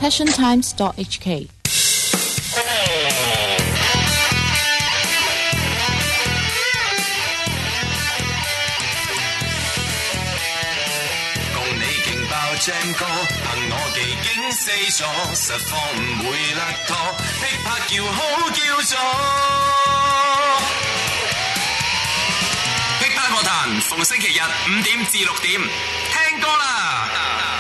passiontimes.hk。 正歌，憑我技驚四座，實況唔會甩拖，噼啪叫好叫座。噼啪樂壇逢星期日5點至6點，聽歌啦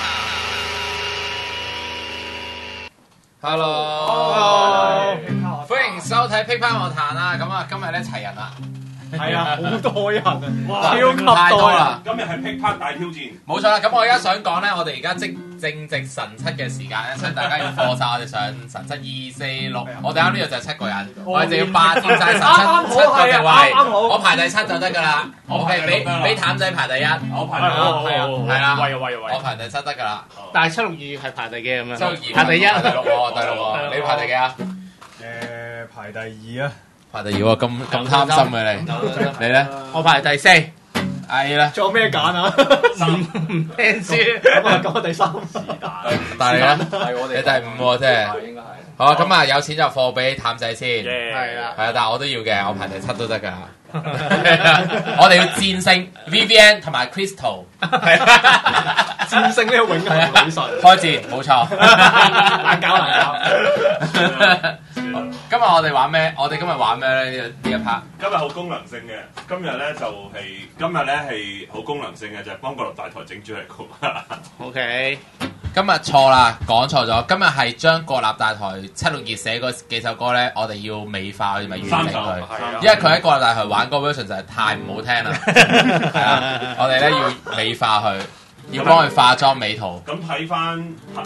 ！Hello， 歡迎收睇噼啪樂壇啊！咁啊，今日咧齊人啦。 係啊，好多人啊， 哇， 超級多啦！ 今日係噼啪大挑戰， 冇錯啦。咁我而家想講咧，我哋而家正值神七嘅時間咧，所以大家要課晒我哋上神七2、4、6。我哋啱呢度就係7個人，我哋就要霸佔晒神七7個席位。我排第7就得㗎啦。OK， 俾譚仔排第1， 我排第1， 係啦， 喂， 我排第7得㗎啦。 但係762係排第幾咁樣？ 排第1，第6喎，第6喎。你排第幾啊？ 排第2啊。 排第2喎，咁貪心嘅你，你咧？ 我排第4。 係啦。 仲有咩揀啊？唔聽書。咁我第3是但係你咧？你第5喎，即係。應該係。好啊，咁啊有錢就貨俾譚仔先。 係啦。 係啊，但係我都要嘅，我排第7都得㗎。我哋要戰勝 Vivian 同埋 Crystal。 戰勝呢個永恆女神。 開戰，冇錯。 難搞。 今日我哋玩咩？我哋今日玩咩咧？呢一 part 今日好功能性嘅。今日咧係好功能性嘅，就係幫國立大台整主題曲。 OK， 今日錯啦，講錯咗。今日係將國立大台762寫嗰幾首歌咧，我哋要美化佢，咪完整佢。因為佢喺國立大台玩嗰個 version 就係太唔好聽啦。係啊，我哋咧要美化佢，要幫佢化妝美圖。 咁睇翻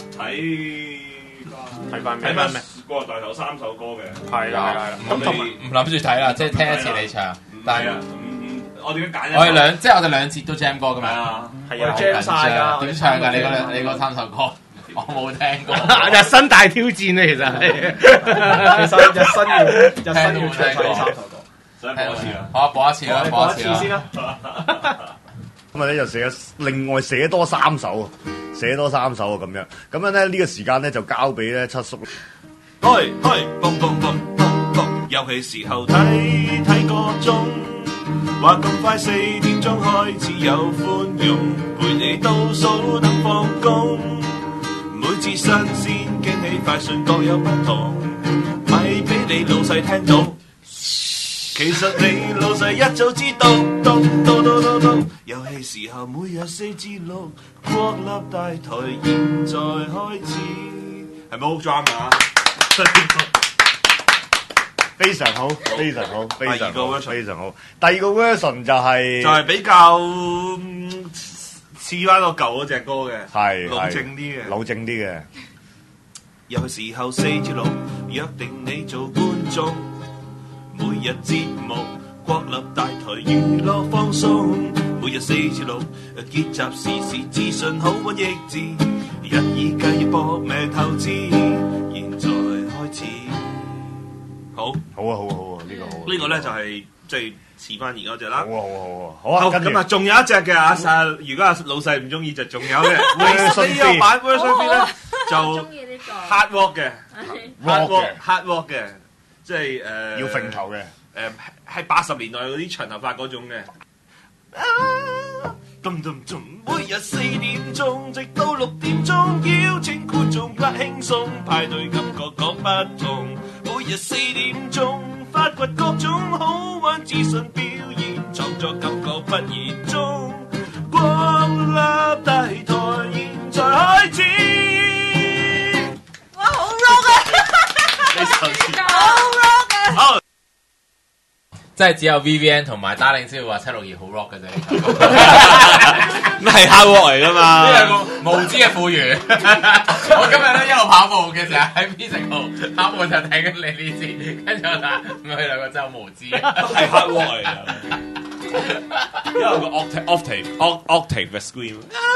咩？國立大台3首歌嘅， 係啦， 咁同唔諗住睇啦，即係聽一次你唱。但係我哋揀我哋兩節都 jam 歌噶嘛。 係啊 jam 晒㗎。 點唱㗎？你嗰3首歌我冇聽過。 日新大挑戰咧，其實日新要唱晒3首歌。 想播一次啦。 好，播一次啦，播一次先啦。 咁啊咧就另外寫多3首啊咁樣。咁樣咧呢個時間咧就交俾咧七叔。 開蹦蹦蹦蹦蹦，遊戲時候睇個鐘，話咁快4點鐘開始有寬容，陪你倒數等放工，每次新鮮驚喜快訊各有不同，咪俾你老細聽到。其實你老細一早知道，遊戲時候每日4至6，國立大台現在開始，係咪好 drama 啊？ 非常好。第二個 version 就係比較似翻個舊嗰隻歌嘅， 係老正啲嘅。有時候4至6約定你做觀眾，每日節目國立大台娛樂放鬆，每日4至6結集時事資訊好揾益智，日以繼夜搏命投資，現在開始。好啊，呢個咧就係即係似翻而家隻啦。 好啊。 咁啊，仲有一隻嘅阿細，如果阿老細唔中意就仲有嘅。呢個版 version 3咧就 hard rock 嘅 hard rock 嘅，即係要揈頭嘅。 係80年代嗰啲長頭髮嗰種嘅。每日4點鐘直到6點鐘，邀請觀眾不輕鬆，派對感覺各不同。每日4點鐘發掘各種好玩資訊表現，創作感覺不熱衷。國立大台現在開始。 哇，好 rock 啊！好 rock 啊！ 即係只有 Vivian 同埋 Darling 先會話762好 rock 嘅啫， 咩係 hard rock 嚟㗎嘛？ 呢兩個無知嘅富裕。我今日咧一路跑步嘅時候喺 Physical 跑步就睇緊你呢支，跟住我話佢兩個真係無知， 係 hard rock 嚟㗎。因為個 octave 嘅 scream，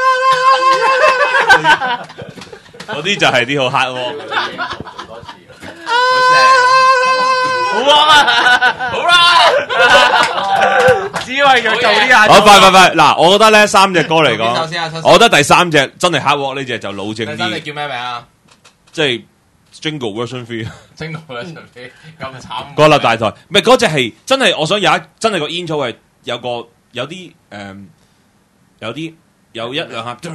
嗰啲就係啲好 hard rock 嘅。 做多次，好正。好啊！好啦， 只為佢做呢下。 好快！嗱，我覺得咧3隻歌嚟講， 首先我覺得第3隻真係 hard rock 呢隻就老正啲。 你叫咩名啊？ 即係 Jingle Version 3， 蒸到一場飛咁慘。 國立大台，唔係嗰隻係真係，我想真係個 intro 係有啲有一兩下，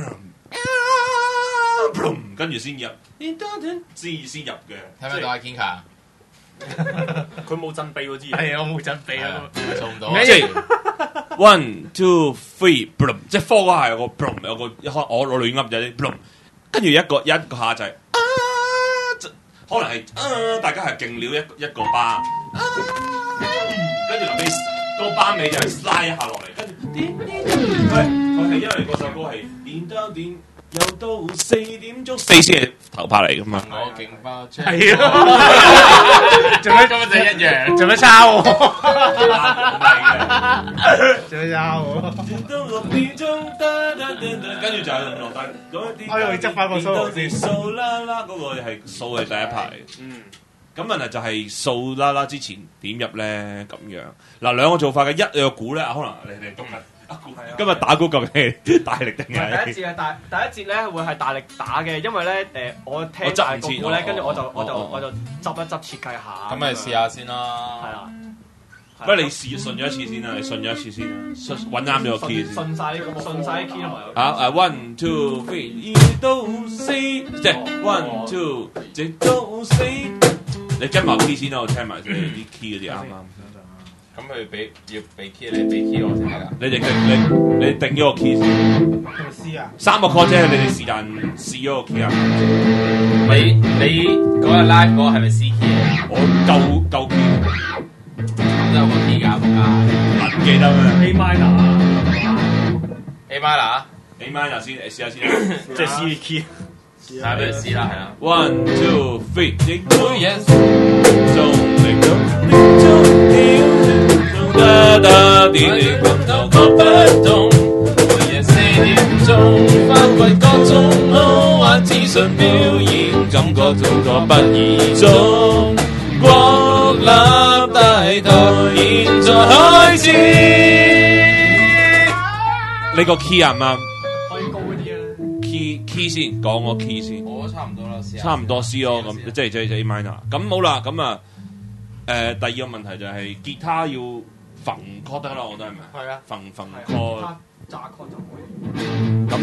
跟住先入，先入嘅。 睇唔睇到阿 Kinka？ 佢冇震臂喎，知係啊，我冇震臂啊， 做唔到。 即係 1 2 3，即係 4嗰下有個我亂噏啫，跟住一個下就係可能係大家係勁料一個巴，跟住臨尾個巴尾就係拉一下落嚟，跟住佢係因為嗰首歌係點到點又到4點鐘，4先係頭拍嚟噶嘛。 我勁爆車， 係啊，做咩咁就一樣？做咩抄我？做咩抄我？ 跟住就係落低嗰一啲。 我要執翻個數先。 數啦啦嗰個係數係第一排。咁問題就係數啦啦之前點入咧咁樣。嗱兩個做法嘅，一你個估咧，可能你哋今日打鼓究竟係大力定係？ 第一節咧會係大力打嘅，因為咧我聽大個鼓咧，跟住我就執一執設計下。 咁咪試下先啦。 係啦。 不過你順咗一次先啦，你順咗一次先啦，揾啱咗個 key 先。 順曬啲 key 同埋。 啊1 2 3，到4，即係1 2，直到4。你跟埋 key 先啦，我聽埋先啲 key 嗰啲啱啱。 咁佢要俾 key 你，俾 key 我先得㗎。 你定咗個 key 先。 試啊 ！3個 chord 啫，你哋是但試咗個 key 啊？ 你嗰日 live 嗰個係咪 C key 啊？ 我夠 key。 咁有個 key 㗎，仆街。 唔記得咩 ？A minor 啊 A minor A minor 先，試下先。 即係 C key。 係俾佢試啦，係啊。 1 2 3，亦都 Yes。點你感到覺不動，每夜4點鐘翻為各種好玩資訊表演，感覺做個不二種。國立大台現在開始。 你個 key 啱唔啱？ 可以高啲啊 key 先，講個 key 先。 我差唔多啦，試下。 差唔多 C 咯，咁即係 A minor。咁好啦，咁啊第二個問題就係吉他要揈 chord 得啦，我覺得係咪？ 係啊， 揈 chord。 炸 chord 就可以。 咁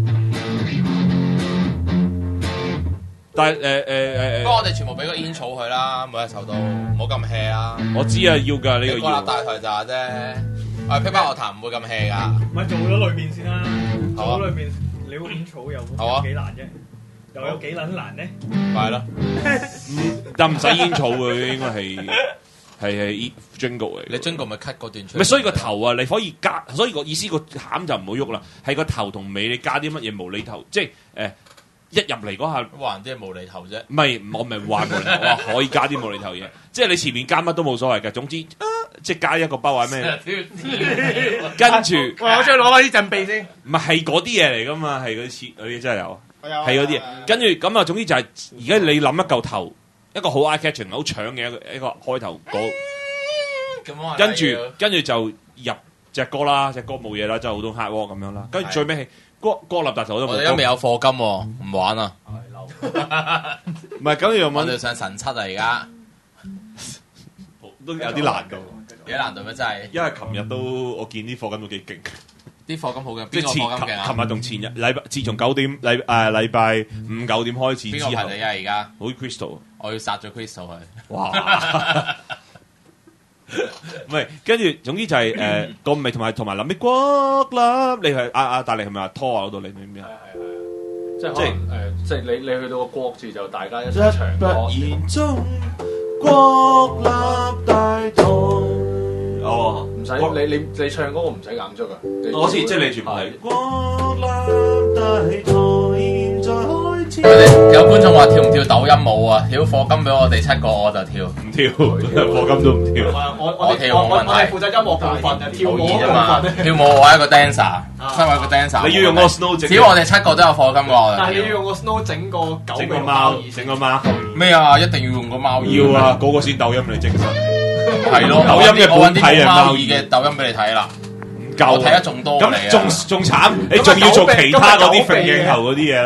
但係不過我哋全部俾個煙草佢啦，每一首都唔好咁 hea 啦。 我知啊，要㗎呢個要。 國立大台咋啫，我哋 P 巴樂壇唔會咁 hea 㗎。 咪做咗裏面先啦， 好啊做咗裏面料煙草又幾難啫，又有幾撚難咧？ 係咯， 但唔使煙草嘅，應該係 jingle 嚟。 你 jingle 咪 cut 嗰段出嚟。 咪所以個頭啊，你可以加，所以個意思個餡就唔好喐啦，係個頭同尾你加啲乜嘢無厘頭，即係一入嚟嗰下， 還啲係無厘頭啫。 唔係我咪話無厘頭，我話可以加啲無厘頭嘢，即係你前面加乜都冇所謂嘅，總之即係加一個包或咩，跟住喂，我想攞翻啲陣臂先。 唔係嗰啲嘢嚟噶嘛，係嗰啲切嗰啲真係有，係嗰啲嘢。跟住咁啊，總之就係而家你諗一嚿頭，一個好 eye catching 好搶嘅一個開頭嗰，跟住就入隻歌啦，隻歌冇嘢啦，就好多 hard work 咁樣啦。跟住最尾係國立大台都冇。 我哋都未有課金喎，唔玩啊！ 唔係，咁又我哋問上神七啊，而家都有啲難度。 幾難度咩？真係。 因為琴日都我見啲課金都幾勁， 啲課金好勁， 即係邊個課金勁啊？ 琴日同前日禮拜，自從禮拜5、9點開始之後， 邊個排你啊？而家好似 Crystal， 我要殺咗 Crystal 佢。 哇！唔係，跟住總之就係個尾同埋臨尾國立，你係大力係咪拖啊嗰度你咩啊？ 即係即係你去到個國字就大家一齊唱歌。 言中國立大台。哦， 唔使你唱歌我唔使眼足噶。 我知，即係你全部係國立大台現在開始。 有觀眾話跳唔跳抖音舞啊？屌課金俾我哋7個我就跳， 唔跳，課金都唔跳。 我跳冇問題。 我係負責音樂部分嘅，跳舞啫嘛。跳舞我係一個 dancer，身為一個 dancer。 你要用個 snow 整。 只要我哋7個都有課金嘅我就跳。 但係你要用個 snow 整個狗整個貓，整個貓。 咩啊？一定要用個貓耳。 要啊，嗰個先抖音嚟整實。 係咯， 抖音嘅本體係貓耳嘅抖音俾你睇啦。 唔夠， 我睇得仲多嚟啊！ 咁仲慘，你仲要做其他嗰啲揈鏡頭嗰啲嘢咯。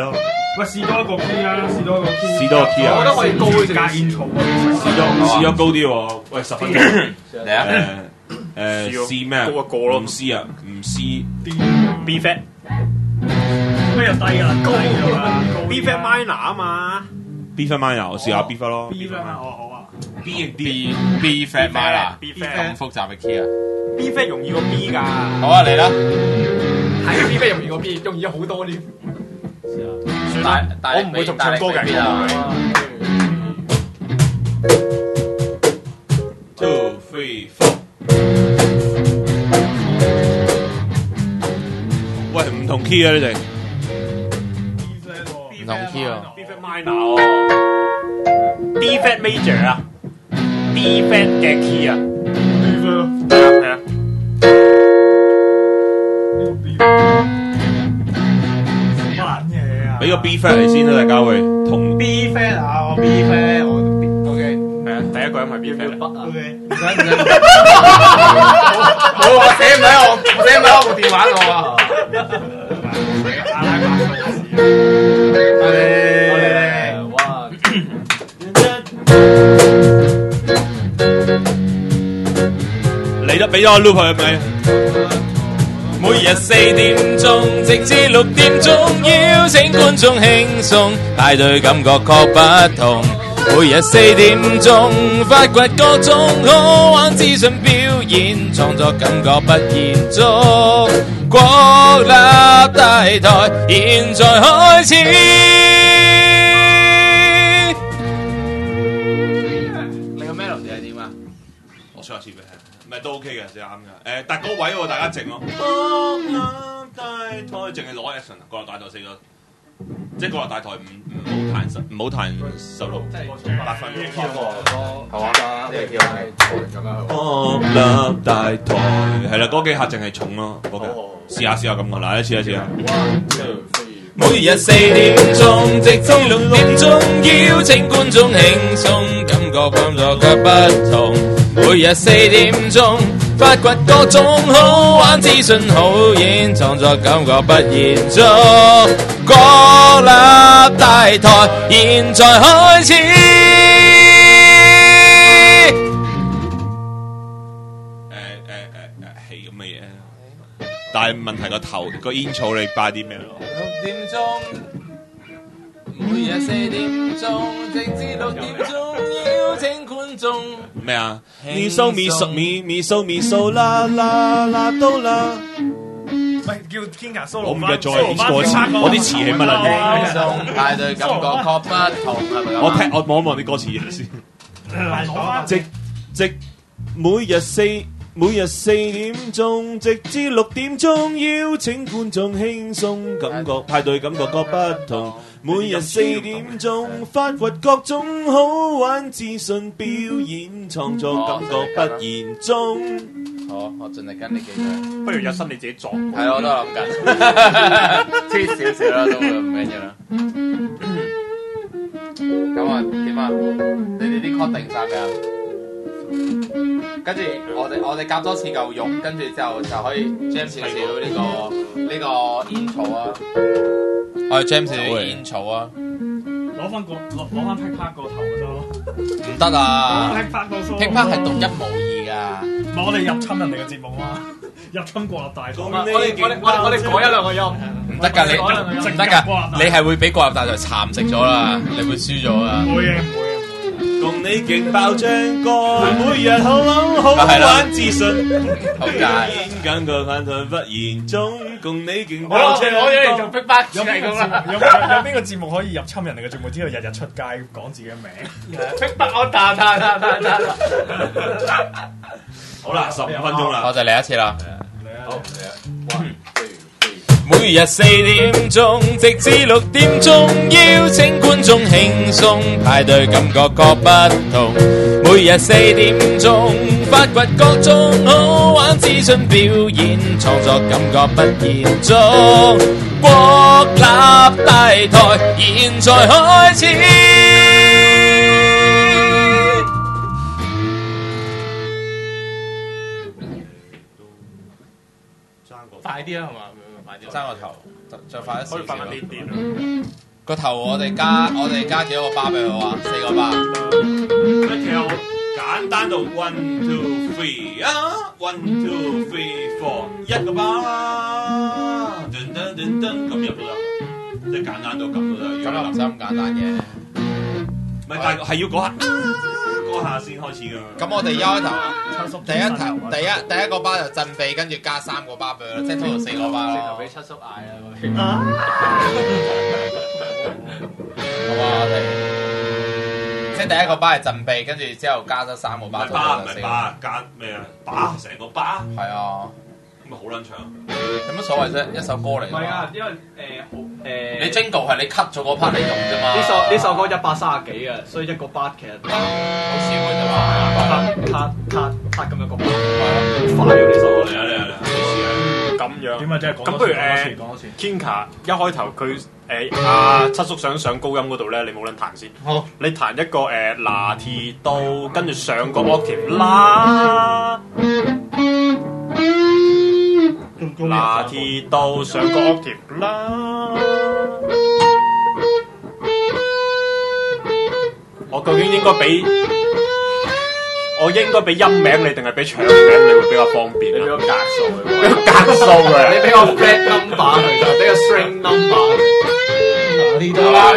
喂，試多一個 key 啊，試多一個 key。 試多個 key 啊！ 我覺得可以高啲加 intro 啊， 試咗高啲喎。喂，10分鐘。 嚟啊！ 試咩？ 高一個咯唔試啊，唔試。 B flat。咩又低啊？高啊 ！B flat minor 啊嘛。 B flat minor，我試下 B flat 咯。 B flat 哦好啊。 B 定 D？ B flat minor。 B 咁 flat。 複雜嘅 key 啊！ B flat 容易過 B 㗎。 好啊，嚟啦！ 係 B 容易過 B，容易咗好多添。 算啦，我唔會同唱歌嘅。 2 3 4。喂，唔同 key 啊，你哋。 唔同 key 啊 B flat minor 喎。D flat major 啊。D flat 嘅 key 啊。係啊。 俾個 B flat 嚟先啦，大家會同 B flat 啊，我 B flat 我 OK 係啊，第一個音係 B flat 筆啊 OK。 我寫唔喺我部電話度啊！ 阿拉伯嚟得俾咗我 loop 佢係咪？ 每日4點鐘直至6點鐘，邀請觀眾輕鬆，派對感覺確不同。每日4點鐘發掘各種好玩資訊表演，創作感覺不延續。國立大台現在開始。你個 melody 係點啊？ 我唱一次俾你，唔係都 OK 嘅，就啱嘅。但係嗰位喎，大家靜咯。國立大台淨係攞 action，國立大台4個，即係國立大台唔好彈solo，8分。 係嘛？呢個叫係咁樣。 國立大台係啦，嗰幾下淨係重咯。OK，試下咁嘅，嗱一次。 每日4點鐘直至6點鐘，邀請觀眾輕鬆，感覺幫助卻不同。每日4點鐘發掘各種好玩資訊好演，創作感覺不延續。國立大台現在開始。 係咁嘅嘢，但係問題個頭個煙草你擺啲咩咯 6點鐘，每日4點鐘直至6點鐘，邀請觀眾。 咩啊？咪數啦啦啦都啦。 喂，叫 Kinga solo 我唔記得咗呢個詞，我啲詞係乜啦？ 輕鬆派對感覺確不同，係咪咁啊？ 我望一望啲歌詞先。直每日4點鐘，直至6點鐘，邀請觀眾輕鬆感覺派對感覺各不同。每日4點鐘，發掘各種好玩資訊表演，創作感覺不言中。 好，我盡力跟你記住。 不如有心你自己作。 係咯，我都諗緊，黐少少啦，都會唔緊要啦。咁啊，點啊？你哋啲 cut 定晒未啊？跟住我哋夾多次嚿肉，跟住之後就可以 jam 少少呢個煙草啊！我哋 jam 少少煙草啊！ 攞翻 pick part 個頭就得咯。 唔得啊 pick part 個 solo。 pick part 係獨一無二噶。 唔係我哋入侵人哋嘅節目啊！入侵國立大台。 我哋改一兩個音。 唔得㗎，你唔得㗎，你係會俾國立大台蠶食咗啦，你會輸咗啊！ 唔會嘅。 共你勁爆張歌，每日好玩資訊， 好解。 感覺盼台不言中，共你勁我哋做 pick part 有邊個節目可以入侵人哋嘅節目之後日日出街講自己嘅名 pick part 我彈。 好啦，15分鐘啦， 我就嚟一次啦。 好嚟啊！ 每日4點鐘，直至6點鐘，邀請觀眾輕鬆，派對感覺各不同。每日4點鐘，發掘各種好玩資訊表演，創作感覺不延續。國立大台現在開始。 快啲啦，係嘛？快啲。 爭個頭，再快一少少。 可以快啲啲。 個頭我哋加幾多個巴俾佢啊？4個巴。 其實我簡單到 1 2 3啊 ，1 2 3 4，一個巴，噔噔噔噔咁入都得，即係簡單到咁都得。 咁又唔使咁簡單嘅。 唔係，但係要嗰下嗰下先開始㗎。 咁我哋一開頭第一個巴就震臂，跟住加3個巴俾佢，即係 total 4個巴咯。 就俾七叔嗌啦嗰邊。 好啊，我哋即係第一個巴係震臂，跟住之後加咗3個巴。 唔係巴，加咩啊？巴成個巴。 係啊。 咁咪好撚長。 有乜所謂啫？一首歌嚟。 唔係啊，因為你 Jingle 係你 cut 咗嗰 part 嚟用啫嘛。 呢首歌130幾嘅，所以一個 bar 其實好少嘅啫嘛。 cut 咁一個 bar，好快喎呢首歌嚟啊！ 咁樣點啊？即係講咁不如講多次。 Kinka 一開頭佢阿七叔想上高音嗰度咧，你冇撚彈先。 好， 你彈一個拿鐵刀，跟住上個 octave 啦。拿鐵刀上個 octave 啦。我究竟應該俾音名你定係俾場名你會比較方便？ 你俾個格數佢， 俾個格數嘅， 你俾個 flat number 佢就俾個 string number。 呢度啦，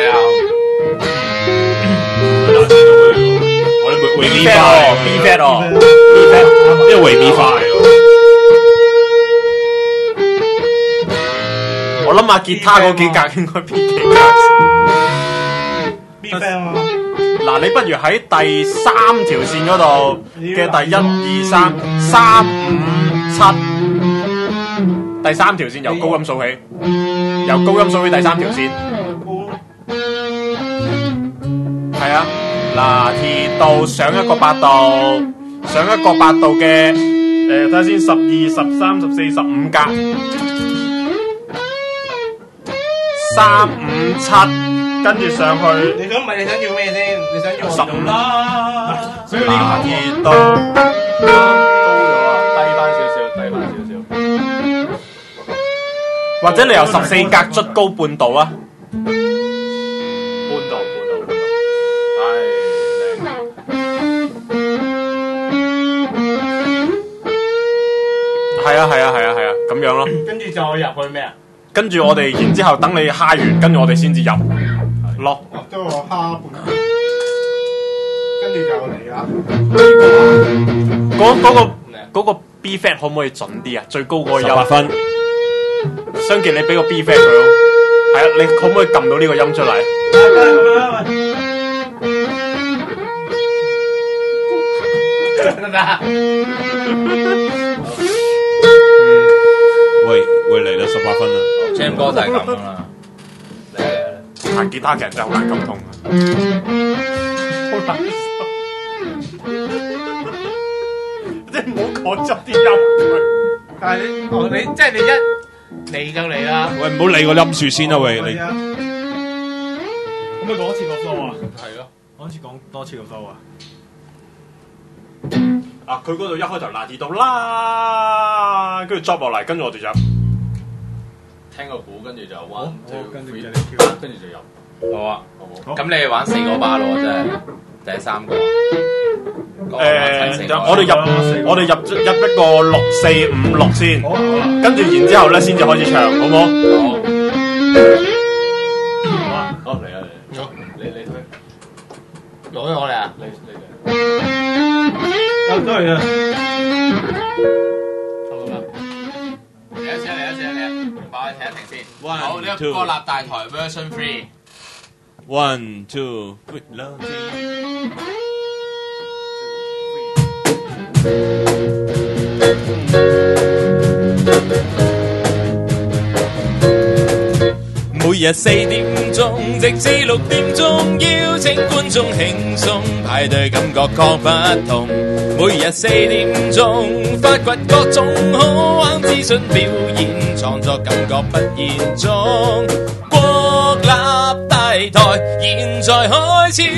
我哋維咪花 B flat 哦 B flat， 因為維咪花嚟喎。 我諗下吉他嗰幾格應該邊幾格 ？B flat 啊！ 嗱，你不如喺第3條線嗰度嘅第1、2、3、3、5、7，第3條線由高音數起，由高音數起第3條線。係啊，拿鐵道上一個8度，上一個8度嘅睇下先，12、13、14、15格，3、5、7，跟住上去。 你想要咩先？你想要 15啦， 所以呢個拿鐵道高咗啊，低翻少少。 或者你由14格捽高半度啊。 半度。 係啊，咁樣咯。 跟住就入去咩啊？ 跟住我哋然之後等你嗨完，跟住我哋先至入咯。 將我蝦半，跟住就嚟啦。 嗰個 B flat 可唔可以準啲啊？最高嗰個音 18分。 相傑，你俾個 B flat 佢咯。係啊，你可唔可以撳到呢個音出嚟？ 喂嚟啦，18分啦。 Jam 哥就係咁啦。 彈吉他嘅人真係好難溝通啊！好難受，即係唔好講執啲音。 但係你即係你一嚟就嚟啦。 喂，唔好理個音樹先啦，喂你。 可唔可以講一次個 flow 啊？ 係咯， 講多次個 flow 啊！ 啊，佢嗰度一開頭拿鐵到啦，跟住 drop 落嚟，跟住我哋就聽個鼓，跟住就 one two 跟住 three， 就你跳跟住就入。 好啊， 好。 咁你玩4個巴咯，真係第3個。 我哋入一個6、4、5、6先，跟住然之後咧先至開始唱，好唔好？ 好嚟啊！你推。 攞咗我嚟啊！ 你都係啊！ 好啦，嚟一次，幫我停一停先。好，呢個國立大台 version 3。 1 2 3。 每日4點鐘直至6點鐘，邀請觀眾輕鬆派對，感覺各不同。每日4點鐘，發掘各種好玩資訊，表演創作，感覺不言中。國立大台現在開始。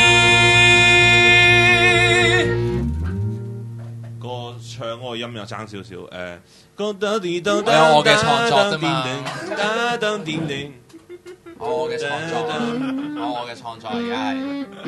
個唱嗰個音又爭少少， 有我嘅創作啫嘛。 我嘅創作，我嘅創作而家係。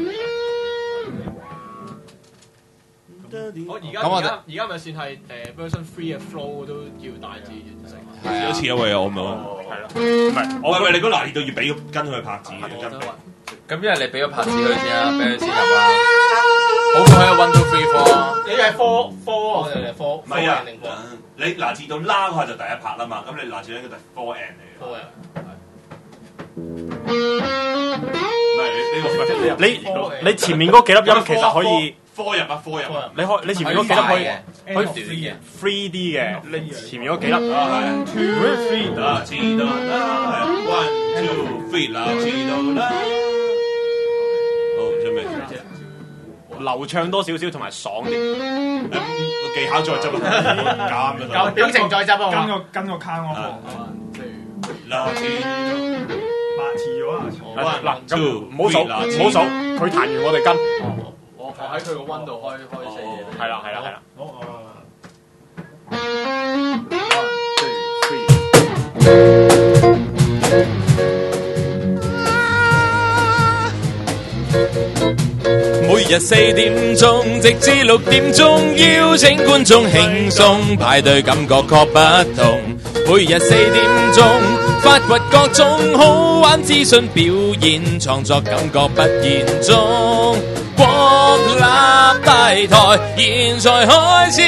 我而家咪算係version 3嘅 flow 都要大致完成。 係啊，好似因為我冇。 係啦，唔係我喂，你嗰拿捏到要俾跟佢拍子嘅，跟。 咁因為你俾個拍子佢先啦，俾佢先入啦。好過喺個 1 2 3 4。 你係 four 我哋係 four。 唔係啊，你拿捏到啦嗰下就第一拍啦嘛，咁你拿捏到應該就 4 end 嚟嘅。 你前面嗰幾粒音其實可以。 科入啊！ 你前面嗰幾粒可以 free 啲嘅，你前面嗰幾粒 1 2 3啦，知道啦，1 2 3啦，知道啦。好，準備流暢多少少同埋爽啲， 技巧再執啊， 有表情再執啊， 跟個卡我放。 啦，知白詞咗啊！ 嗱咁唔好數，佢彈完我哋跟。 我喺佢個溫度開4嘢。 係啦。 好。 每日4點鐘直至6點鐘，邀請觀眾輕鬆派對，感覺確不同。每日4點鐘，發掘各種好玩資訊，表演創作感覺不言中。國立大台現在開始。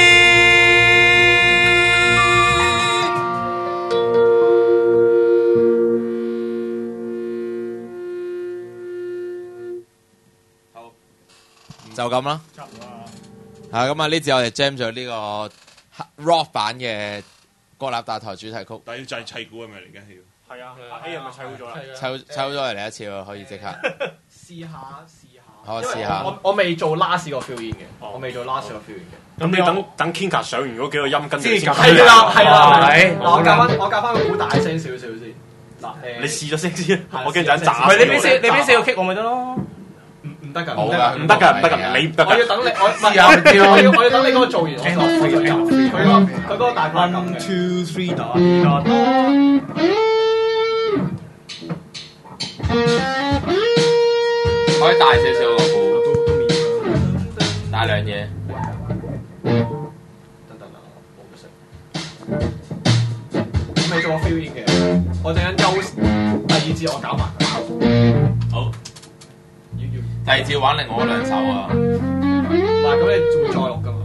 就咁啦。咁啊！呢次我哋 jam 咗呢個 rock 版嘅國立大台主題曲。 但要就係砌鼓係咪嚟嘅？ 係啊，阿 A 係咪砌好咗啦？ 砌好咗嚟一次喎，可以即刻。 試下。 我試下。 我未做 last 個 fill in 嘅，我未做 last 個 fill in 嘅。 咁你等 Kinka 上完嗰幾個音跟住先。 係啦。嗱，我教翻個鼓大聲少少先。嗱， 你試咗聲先，我驚就一炸。 唔係你俾4個 kick 我咪得咯。 唔得㗎， 唔得㗎，你唔得㗎。 我要等你，我要等你嗰個做完，我落佢嗰個大塊咁嘅。1 2 3打。 可以大少少個鼓，大兩嘢。 等，我唔識。我未做過 fill in 嘅，我陣間休第2節我搞埋。 好。 第2節玩另外嗰2首啊。 唔係，咁你會再錄㗎嘛？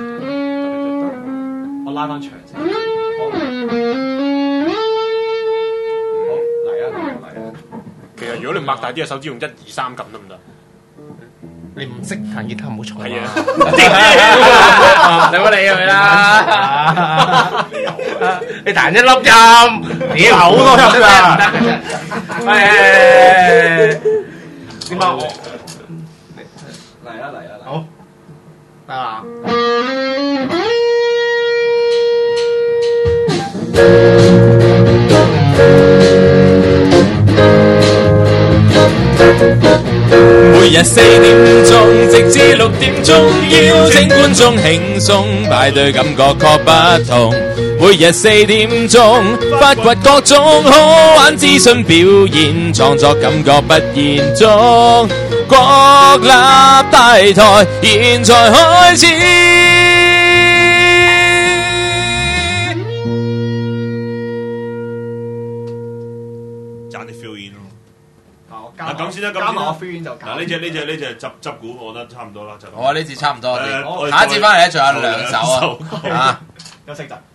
我拉翻長先。好，嚟啊！ 其實如果你擘大啲嘅手指用1 2 3撳得唔得？ 你唔識彈吉他唔好嘈。 係啊， 你唔好理佢啦。你彈1粒音，屌好多音㗎。點解我？ 嚟啊！ 好，得啦。 每日4點鐘直至6點鐘，邀請觀眾輕鬆派對，感覺確不同。每日4點鐘，發掘各種好玩資訊，表演創作感覺不言中。國立大台現在開始。 賺啲 feel in 咯。 嗱咁先啦， 加埋我 fill in 就嗱呢隻執鼓，我覺得差唔多啦。 好啊，呢節差唔多。下一節翻嚟咧，仲有2首啊。 休息陣。